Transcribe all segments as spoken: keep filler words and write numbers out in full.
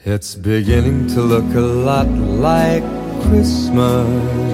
It's beginning to look a lot like Christmas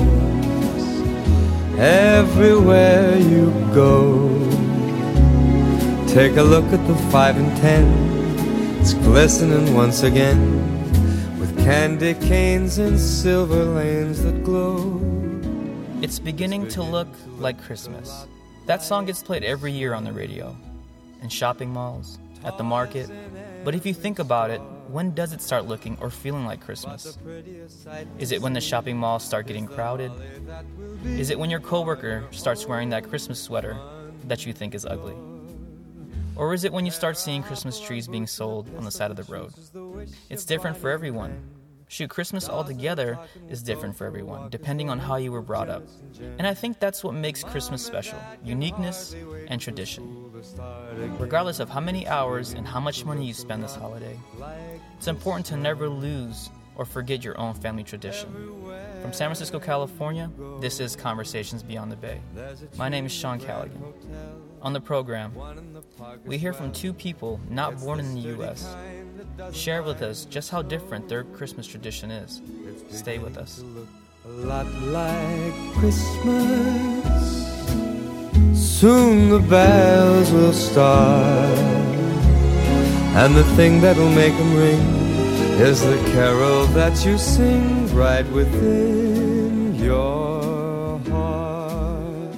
everywhere you go. Take a look at the five and ten. It's glistening once again with candy canes and silver lanes that glow. It's beginning to look like Christmas. That song gets played every year on the radio, in shopping malls, at the market. But if you think about it, when does it start looking or feeling like Christmas? Is it when the shopping malls start getting crowded? Is it when your coworker starts wearing that Christmas sweater that you think is ugly? Or is it when you start seeing Christmas trees being sold on the side of the road? It's different for everyone. Shoot, Christmas altogether is different for everyone, depending on how you were brought up. And I think that's what makes Christmas special, uniqueness and tradition. Regardless of how many hours and how much money you spend this holiday, it's important to never lose or forget your own family tradition. From San Francisco, California, this is Conversations Beyond the Bay. My name is Sean Callaghan. On the program, we hear from two people not born in the U S Share with us just how different their Christmas tradition is. Stay with us. A lot like Christmas. Soon the bells will start, and the thing that'll make them ring is the carol that you sing right within your heart.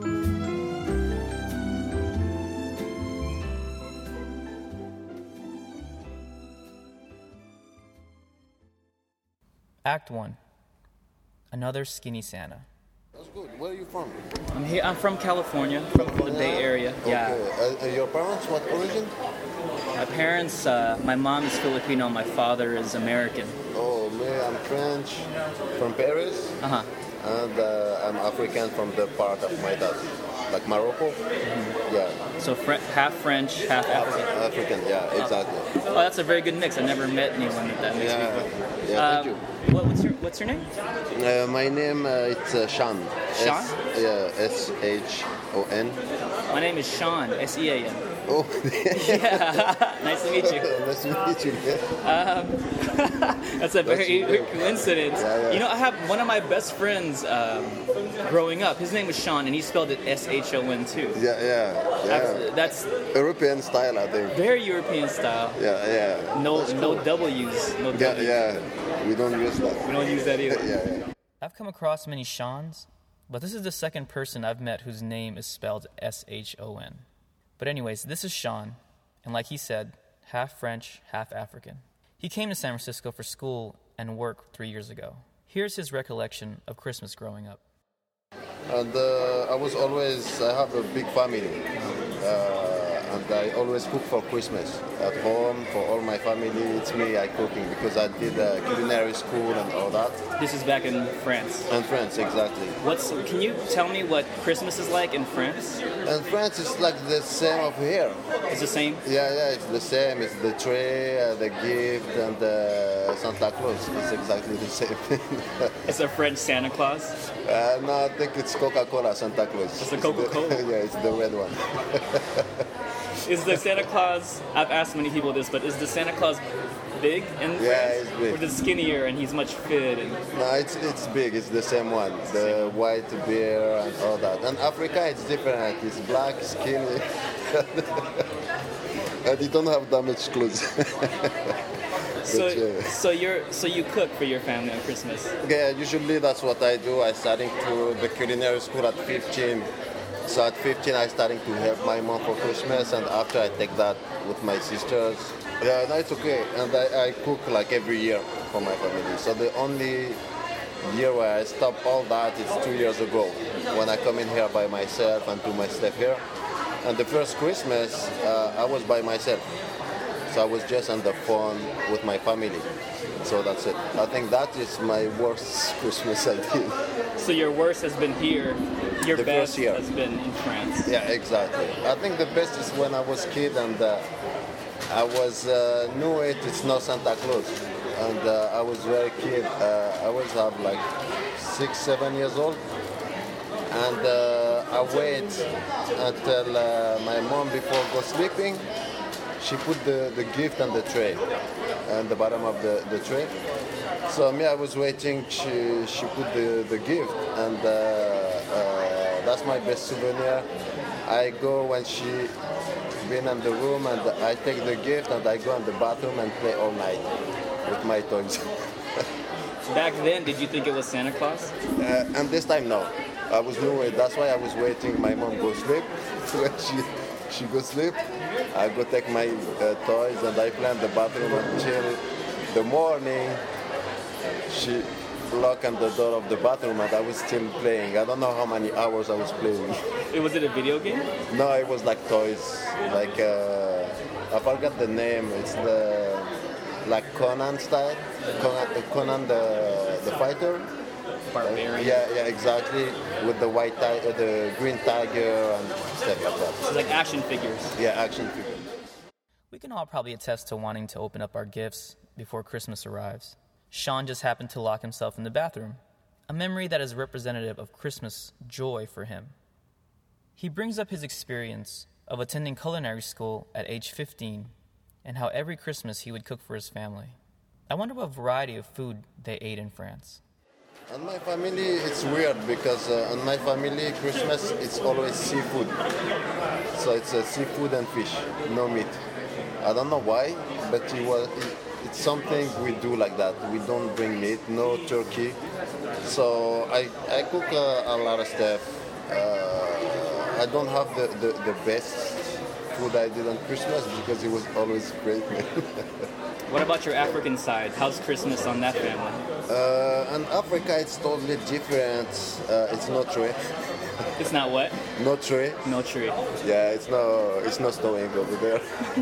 Act one. Another skinny Santa. That's good. Where are you from? I'm here. I'm from California, from the Bay Area. Okay. Yeah. Uh, your parents, what origin? My parents, uh, my mom is Filipino, my father is American. Oh, me, I'm French, from Paris, Uh-huh. and uh, I'm African from the part of my dad, like Morocco. Mm-hmm. Yeah. So fr- half French, half African. African, yeah, exactly. Oh, that's a very good mix. I've never met anyone with that mix Yeah, before. yeah, thank Um, you. What, what's your What's your name? Uh, my name uh, it's uh, Sean. Sean? S- yeah, S H O N. My name is Sean, S E A N. Oh, Yeah. Nice to meet you. nice to meet you. Um, that's a very That's weird coincidence. Yeah, yeah. You know, I have one of my best friends um, growing up. His name was Sean, and he spelled it S H O N too. Yeah, yeah, yeah. That's European style, I think. very European style. Yeah, yeah. No, That's no cool. W's. No W's. Yeah, yeah. We don't use that. We don't use that either. Yeah, yeah. I've come across many Seans, but this is the second person I've met whose name is spelled S H O N. But anyways, this is Sean, and like he said, half French, half African. He came to San Francisco for school and work three years ago. Here's his recollection of Christmas growing up. And uh, I was always, I have a big family. Uh, and I always cook for Christmas at home for all my family. It's me, I cooking because I did uh, culinary school and all that. This is back in France. And France, exactly. What's? Can you tell me what Christmas is like in France? And France is like the same of here. It's the same? Yeah, yeah, it's the same. It's the tree, uh, the gift, and uh, Santa Claus. It's exactly the same thing. It's a French Santa Claus? uh, no, I think it's Coca-Cola Santa Claus. It's the Coca-Cola? yeah, it's the red one. Is the Santa Claus, I've asked many people this, but is the Santa Claus big in France? Yeah, it's big. Or is it skinnier and he's much fit? And... No, it's it's big. It's the same one. The white beard and all that. And Africa, it's different. It's black, skinny, and you don't have that much clothes. So, But, yeah. so you're so you cook for your family on Christmas? Yeah, usually that's what I do. I starting to the culinary school at fifteen. So at fifteen, I starting to help my mom for Christmas, and after I take that with my sisters. Yeah, no, it's okay. And I, I cook like every year for my family. So the only year where I stop all that is two years ago, when I come in here by myself and do my stuff here. And the first Christmas, uh, I was by myself. So I was just on the phone with my family. So that's it. I think that is my worst Christmas I did. So your worst has been here, your The best first year. has been in France. Yeah, exactly. I think the best is when I was kid and uh, I was uh, knew it. It's not Santa Claus, and uh, I was very kid. Uh, I was have like six, seven years old, and uh, I wait until uh, my mom before go sleeping. she put the, the gift on the tray, on the bottom of the, the tray. So me, I was waiting. She she put the, the gift, and uh, uh, that's my best souvenir. I go when she been in the room, and I take the gift, and I go in the bathroom and play all night with my toys. Back then, did you think it was Santa Claus? Uh, and this time, no. I was no. That's why I was waiting. My mom go sleep. When she she go sleep, I go take my uh, toys and I play in the bathroom until the morning. She locked on the door of the bathroom and I was still playing. I don't know how many hours I was playing. Was it a video game? No, it was like toys. Like uh, I forgot the name. It's the like Conan style. Conan, Conan the the fighter. Barbarian. Yeah, yeah, exactly. With the white tiger, the green tiger, and stuff like that. It's like action figures. Yeah, action figures. We can all probably attest to wanting to open up our gifts before Christmas arrives. Sean just happened to lock himself in the bathroom, a memory that is representative of Christmas joy for him. He brings up his experience of attending culinary school at age fifteen and how every Christmas he would cook for his family. I wonder what variety of food they ate in France. In my family, it's weird because uh, in my family, Christmas, it's always seafood. So it's uh, seafood and fish, no meat. I don't know why, but it was, it, it's something we do like that. We don't bring meat, no turkey. So I, I cook uh, a lot of stuff. Uh, I don't have the, the, the best food I did on Christmas because it was always great. What about your African side? How's Christmas on that family? Uh, in Africa, it's totally different. Uh, it's no tree. It's not what? No tree. No tree. Yeah, it's no, it's not snowing over there.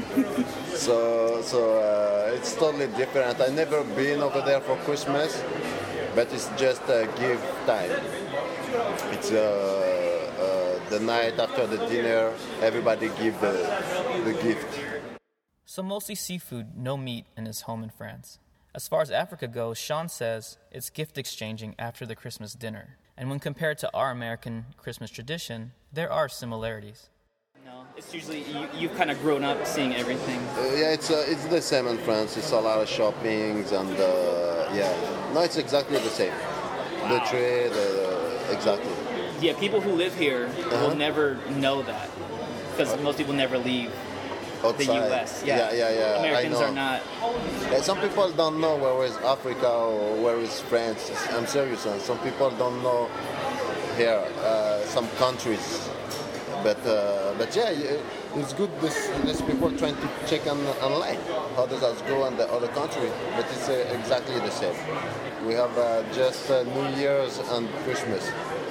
so, so uh, it's totally different. I never been over there for Christmas, but it's just a gift time. It's uh, uh, the night after the dinner. Everybody give the the gift. So mostly seafood, no meat in his home in France. As far as Africa goes, Sean says it's gift exchanging after the Christmas dinner. And when compared to our American Christmas tradition, there are similarities. No, it's usually, you, you've kind of grown up seeing everything. Uh, yeah, it's uh, it's the same in France. It's a lot of shoppings and, uh, yeah. No, it's exactly the same. Wow. The trade, uh, exactly. Yeah, people who live here uh-huh. will never know that because most people never leave. Outside. The U S, yeah. Yeah, yeah, yeah. Americans are not. Yeah, some people don't know where is Africa or where is France. I'm serious, and some people don't know here, uh, some countries. But uh, but yeah, it's good. This, this people trying to check on online how does that go in the other country. But it's uh, exactly the same. We have uh, just uh, New Year's and Christmas.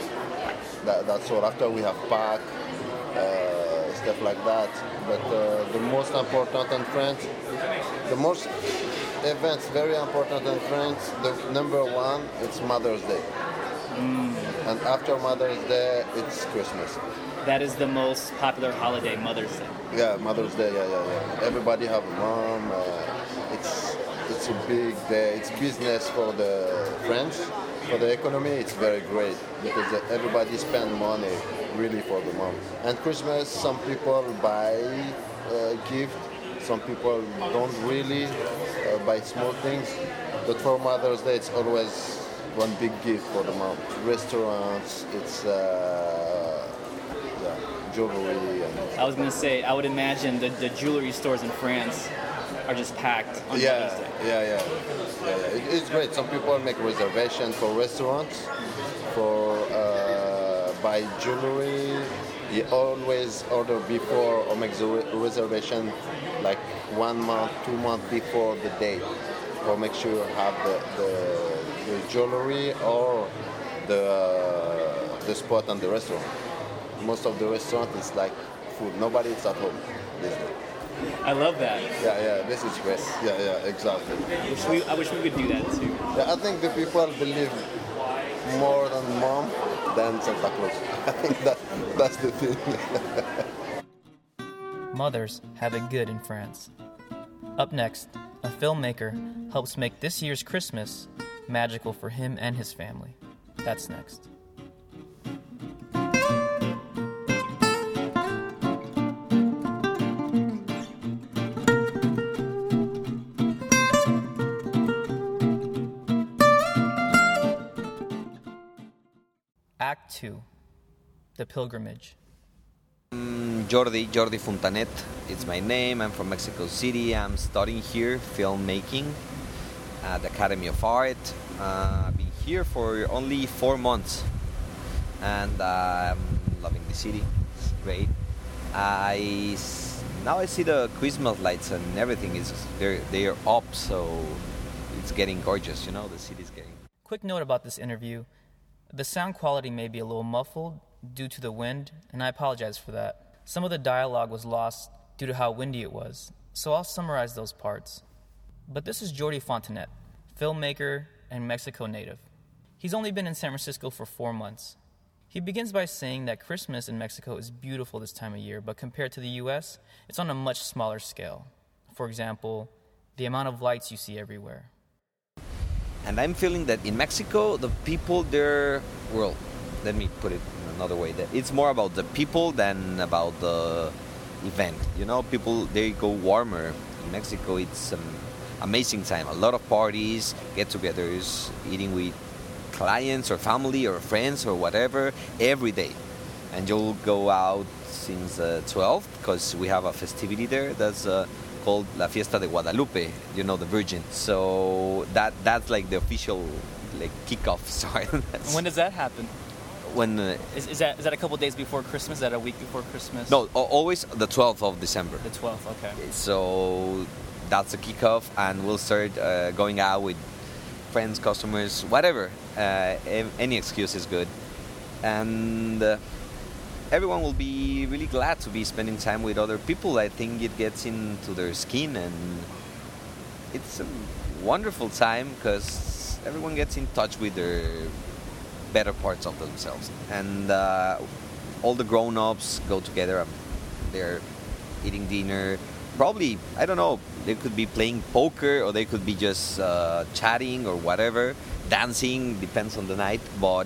That, that's all. After we have Pâques. Uh, stuff like that, but uh, the most important in France, the most events very important in France, the number one, it's Mother's Day. Mm. And after Mother's Day, it's Christmas. That is the most popular holiday, Mother's Day. Yeah, Mother's Day, yeah, yeah, yeah. Everybody have a mom, uh, it's, it's a big day, it's business for the French. For the economy, it's very great because everybody spend money really for the mom. And Christmas, some people buy a gift, some people don't really uh, buy small things. But for Mother's Day, it's always one big gift for the mom. Restaurants, it's uh, yeah, jewelry. And I was gonna say, I would imagine the, the jewelry stores in France are just packed on yeah, Mother's Day. Yeah, yeah, yeah, yeah. It's great. Some people make reservations for restaurants, for uh, buy jewelry. You always order before or make the re- reservation like one month, two months before the date, or make sure you have the, the, the jewelry or the uh, the spot on the restaurant. Most of the restaurant is like food. Nobody is at home these days. I love that. Yeah, yeah, this is great. Yeah, yeah, exactly. I wish we, I wish we could do that too. Yeah, I think the people believe more than mom than Santa Claus. I think that that's the thing. Mothers have it good in France. Up next, a filmmaker helps make this year's Christmas magical for him and his family. That's next. two, The Pilgrimage. I'm Jordi, Jordi Fontanet. It's my name. I'm from Mexico City. I'm studying here filmmaking at the Academy of Art. Uh, I've been here for only four months, and uh, I'm loving the city. It's great. I now I see the Christmas lights and everything is they're they're up, so it's getting gorgeous. You know, the city's getting. Quick note about this interview: the sound quality may be a little muffled due to the wind, and I apologize for that. Some of the dialogue was lost due to how windy it was, so I'll summarize those parts. But this is Jordi Fontanet, filmmaker and Mexico native. He's only been in San Francisco for four months. He begins by saying that Christmas in Mexico is beautiful this time of year, but compared to the U S, it's on a much smaller scale. For example, the amount of lights you see everywhere. And I'm feeling that in Mexico, the people there, well, let me put it in another way, that it's more about the people than about the event. You know, people, they go warmer. In Mexico, it's an amazing time. A lot of parties, get-togethers, eating with clients or family or friends or whatever every day. And you'll go out since uh, twelve because we have a festivity there that's uh, called La Fiesta de Guadalupe, you know, the Virgin. So that that's like the official like kickoff. Sorry. When does that happen? When uh, Is, is that is that a couple days before Christmas? Is that a week before Christmas? no, al- always the twelfth of December. The twelfth, okay. So that's the kickoff, and we'll start uh, going out with friends, customers, whatever. Uh, any excuse is good, and uh, everyone will be really glad to be spending time with other people. I think it gets into their skin, and it's a wonderful time because everyone gets in touch with their better parts of themselves, and uh, all the grown-ups go together. They're eating dinner. Probably, I don't know, they could be playing poker or they could be just uh, chatting or whatever, dancing, depends on the night. But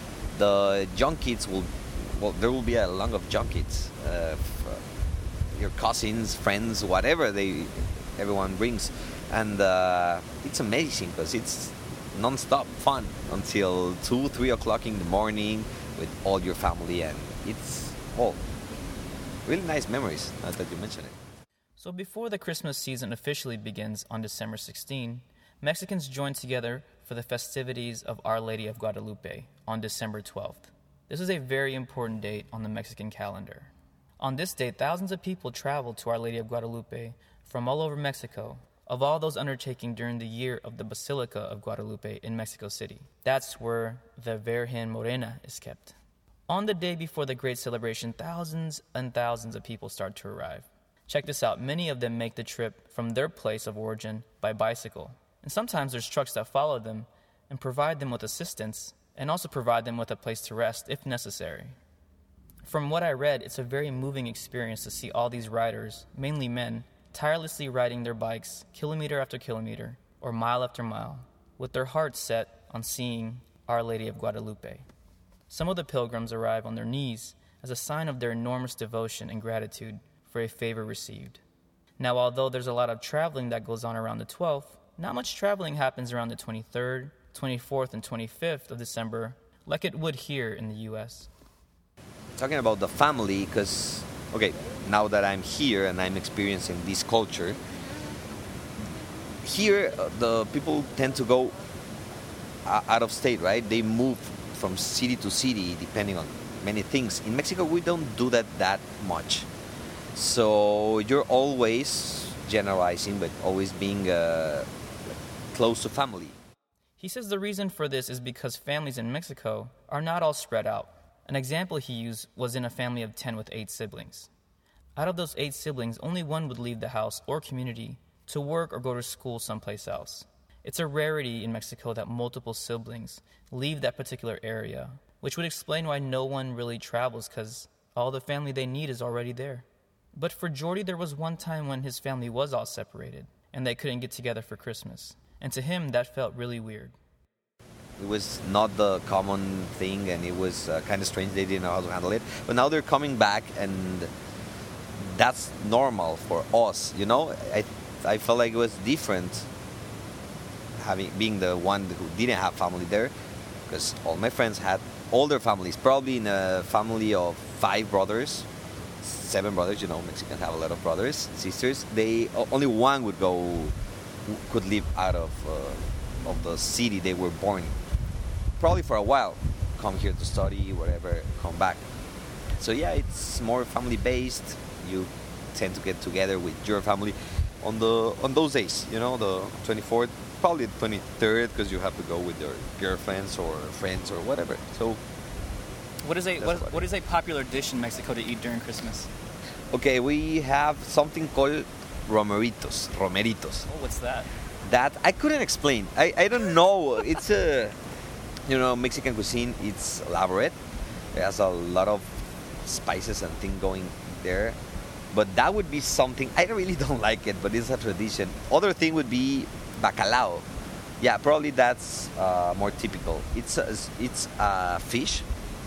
the young kids will, well, there will be a lot of young kids, uh, f- uh, your cousins, friends, whatever they, everyone brings. And uh, it's amazing because it's non-stop fun until two, three o'clock in the morning with all your family, and it's, well, really nice memories, now that you mention it. So before the Christmas season officially begins on December sixteenth, Mexicans join together for the festivities of Our Lady of Guadalupe on December twelfth. This is a very important date on the Mexican calendar. On this date, thousands of people travel to Our Lady of Guadalupe from all over Mexico, of all those undertaking during the year of the Basilica of Guadalupe in Mexico City. That's where the Virgen Morena is kept. On the day before the great celebration, thousands and thousands of people start to arrive. Check this out, many of them make the trip from their place of origin by bicycle. And sometimes there's trucks that follow them and provide them with assistance and also provide them with a place to rest if necessary. From what I read, it's a very moving experience to see all these riders, mainly men, tirelessly riding their bikes kilometer after kilometer or mile after mile, with their hearts set on seeing Our Lady of Guadalupe. Some of the pilgrims arrive on their knees as a sign of their enormous devotion and gratitude for a favor received. Now, although there's a lot of traveling that goes on around the twelfth, not much traveling happens around the twenty-third, twenty-fourth, and twenty-fifth of December like it would here in the U S. Talking about the family, because, okay, now that I'm here and I'm experiencing this culture, here uh, the people tend to go uh, out of state, right? They move from city to city depending on many things. In Mexico, we don't do that that much. So you're always generalizing, but always being uh, close to family. He says the reason for this is because families in Mexico are not all spread out. An example he used was in a family of ten with eight siblings. Out of those eight siblings, only one would leave the house or community to work or go to school someplace else. It's a rarity in Mexico that multiple siblings leave that particular area, which would explain why no one really travels because all the family they need is already there. But for Jordi, there was one time when his family was all separated and they couldn't get together for Christmas. And to him, that felt really weird. It was not the common thing, and it was uh, kind of strange. They didn't know how to handle it. But now they're coming back, and that's normal for us, you know? I I felt like it was different having being the one who didn't have family there, because all my friends had older families, probably in a family of five brothers, seven brothers. You know, Mexicans have a lot of brothers, sisters. They only one would go, could live out of uh, of the city they were born in. Probably for a while, come here to study, whatever, come back. So yeah, it's more family based. You tend to get together with your family on the on those days. You know, the twenty-fourth, probably the twenty-third, because you have to go with your girlfriends or friends or whatever. So, what is a what, what is a popular dish in Mexico to eat during Christmas? Okay, we have something called romeritos. Romeritos. Oh, what's that? That I couldn't explain. I, I don't know. It's a, you know, Mexican cuisine. It's elaborate. It has a lot of spices and things going there. But that would be something, I really don't like it, but it's a tradition. Other thing would be bacalao. Yeah, probably that's uh, more typical. It's a, it's a fish.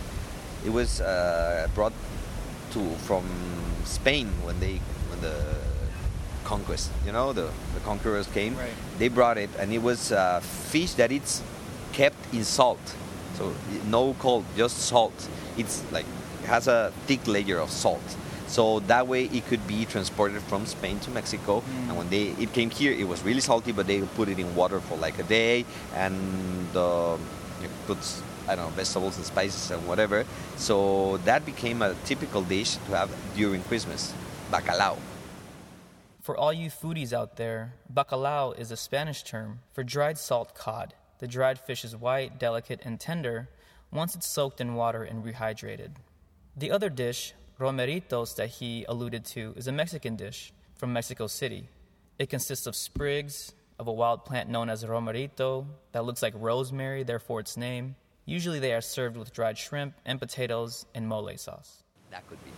It was uh, brought to from Spain when they when the conquest, you know, the, the conquerors came. Right. They brought it, and it was a fish that it's kept in salt. So no cold, just salt. It's like, it has a thick layer of salt. So that way it could be transported from Spain to Mexico. Mm. And when they it came here, it was really salty, but they put it in water for like a day, and uh, you put, I don't know, vegetables and spices and whatever. So that became a typical dish to have during Christmas, bacalao. For all you foodies out there, bacalao is a Spanish term for dried salt cod. The dried fish is white, delicate, and tender once it's soaked in water and rehydrated. The other dish, romeritos, that he alluded to, is a Mexican dish from Mexico City. It consists of sprigs of a wild plant known as romerito that looks like rosemary, therefore its name. Usually they are served with dried shrimp and potatoes and mole sauce. That could be.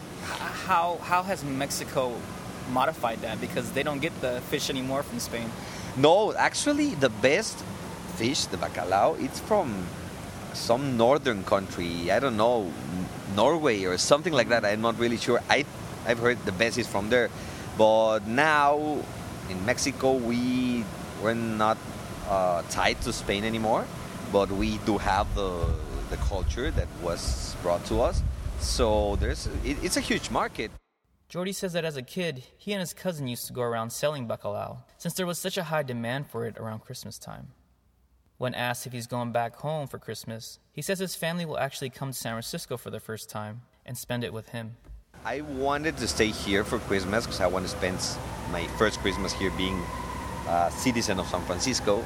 How, how has Mexico modified that? Because they don't get the fish anymore from Spain. No, actually the best fish, the bacalao, it's from some northern country. I don't know, Norway or something like that. I'm not really sure. I, I've heard the best is from there. But now in Mexico, we, we're not uh, tied to Spain anymore. But we do have the, the culture that was brought to us. So there's it, it's a huge market. Jordi says that as a kid, he and his cousin used to go around selling bacalao, since there was such a high demand for it around Christmas time. When asked if he's going back home for Christmas, he says his family will actually come to San Francisco for the first time and spend it with him. I wanted to stay here for Christmas because I want to spend my first Christmas here being a citizen of San Francisco,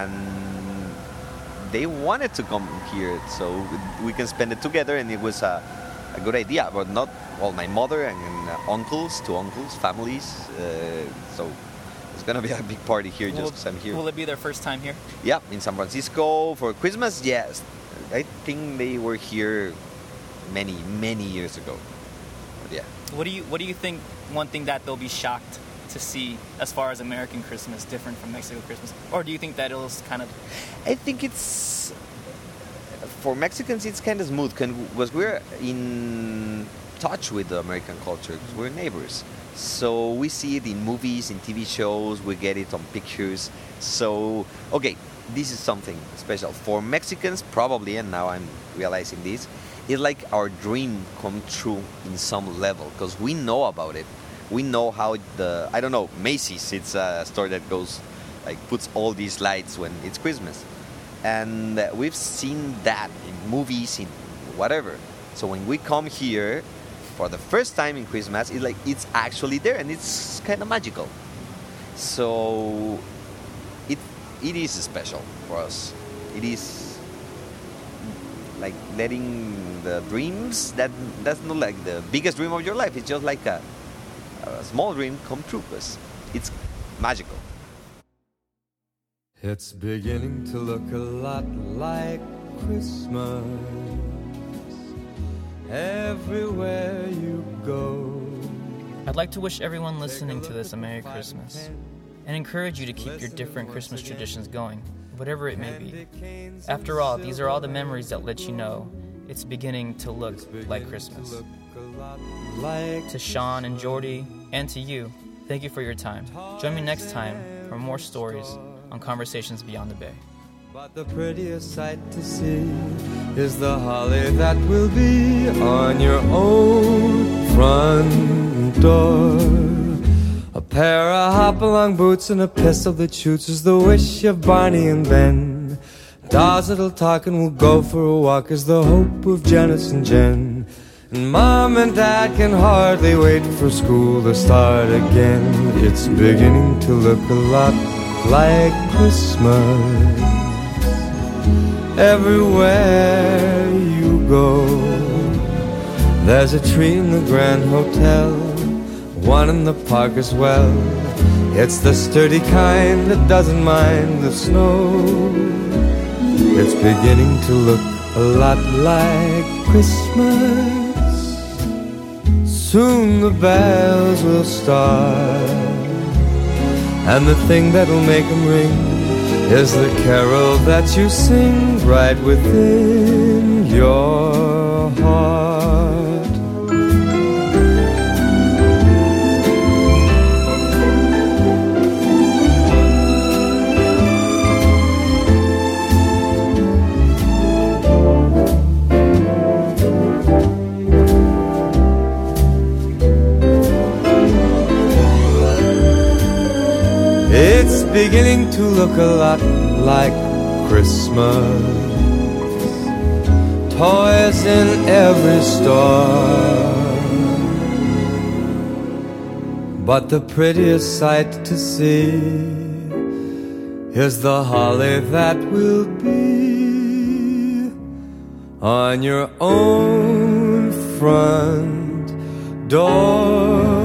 and they wanted to come here so we can spend it together, and it was a, a good idea. But not all, my mother and, and uh, uncles, two uncles, families, uh, so it's going to be a big party here just because I'm here. Will it be their first time here? Yeah, in San Francisco for Christmas, yes. I think they were here many, many years ago. But yeah. What do you What do you think? One thing that they'll be shocked to see as far as American Christmas different from Mexico Christmas, or do you think that it'll kind of? I think it's for Mexicans. It's kind of smooth because we're in touch with the American culture because we're neighbors. So we see it in movies, in T V shows, we get it on pictures. So, okay, this is something special. For Mexicans, probably, and now I'm realizing this, it's like our dream come true in some level because we know about it. We know how the, I don't know, Macy's, it's a store that goes, like, puts all these lights when it's Christmas. And we've seen that in movies, in whatever. So when we come here, for the first time in Christmas, it's like it's actually there, and it's kind of magical. So it it is special for us. It is like letting the dreams that that's not like the biggest dream of your life. It's just like a, a small dream come true, because it's magical. It's beginning to look a lot like Christmas. Everywhere you go. I'd like to wish everyone listening to this a Merry Christmas and encourage you to keep your different Christmas traditions going, whatever it may be. After all, these are all the memories that let you know it's beginning to look like Christmas. To Sean and Jordi, and to you, thank you for your time. Join me next time for more stories on Conversations Beyond the Bay. But the prettiest sight to see is the holly that will be on your own front door. A pair of hop-along boots and a pistol that shoots is the wish of Barney and Ben. Dolls that'll talk and we'll go for a walk is the hope of Janice and Jen. And Mom and Dad can hardly wait for school to start again. It's beginning to look a lot like Christmas everywhere you go. There's a tree in the Grand Hotel, one in the park as well. It's the sturdy kind that doesn't mind the snow. It's beginning to look a lot like Christmas. Soon the bells will start, and the thing that'll make them ring is the carol that you sing right within your heart. It's beginning to look a lot like Christmas. Toys in every store, but the prettiest sight to see is the holly that will be on your own front door.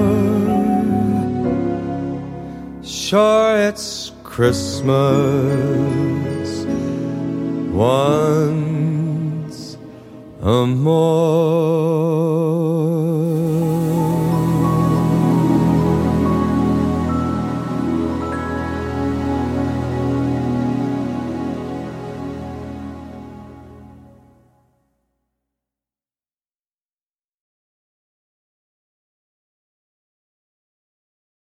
Sure, it's Christmas once a more.